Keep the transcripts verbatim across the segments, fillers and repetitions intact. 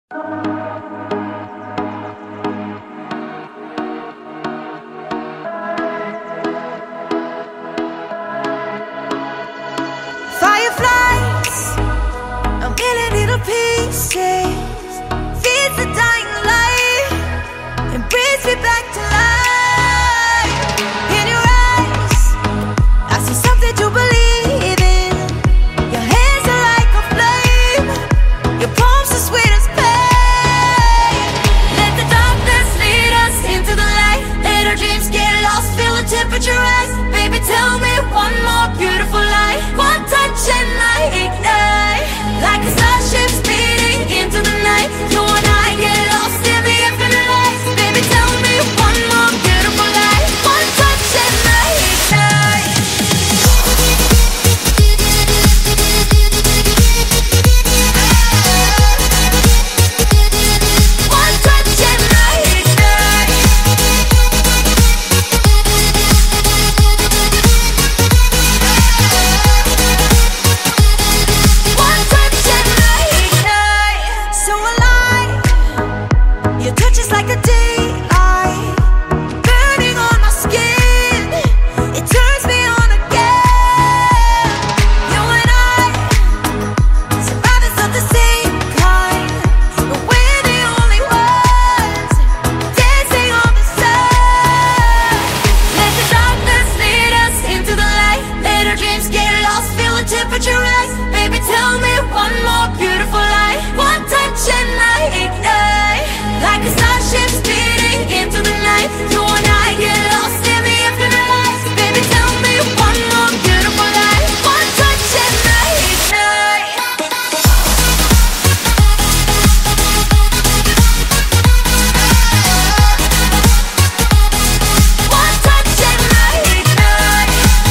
Fireflies, a million little pieces, feeds the dying light and brings me back to life. In your eyes, I see something to believe in. Your hands are like a flame, your palms are sweet as pain. Let the darkness lead us into the light. Let our dreams get lost, feel the temperature rise. Baby, tell me one more beautiful lie. One touch and I ignite, like a starship speeding into the night. You and I get lost in the infinite light. Baby, tell me one more beautiful lie. One touch and I ignite. One touch and I ignite. One touch and I ignite. So alive, your touch is like a daylight, burning on my skin. It turns me on again. You and I, survivors of the same kind, but we're the only ones dancing on the sun. Let the darkness lead us into the light. Let our dreams get lost, feel the temperature rise. Baby, tell me one more beautiful lie. One touch and I ignite, like a starship speeding into the night. You and I get lost in the infinite light. Baby, tell me one more beautiful lie. One touch and I ignite. One touch and I ignite.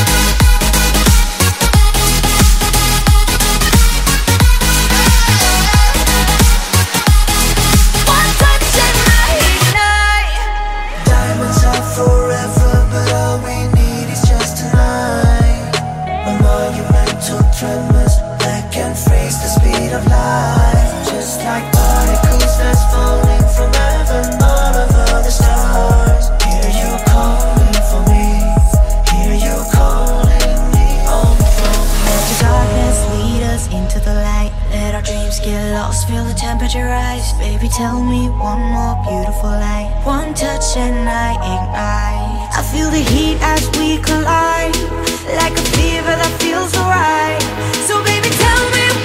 One touch and I ignite. Diamonds are forever, but all we need is just tonight. A monumental tremors that can freeze the speed of light. Just like particles that's falling from heaven, all over the stars. Hear you calling for me, hear you calling me on the phone. Let the darkness lead us into the light. Let our dreams get lost, feel the temperature rise. Baby, tell me one more beautiful lie. One touch and I ignite. I feel the heat as we collide, like a fever that feels alright. So baby, tell me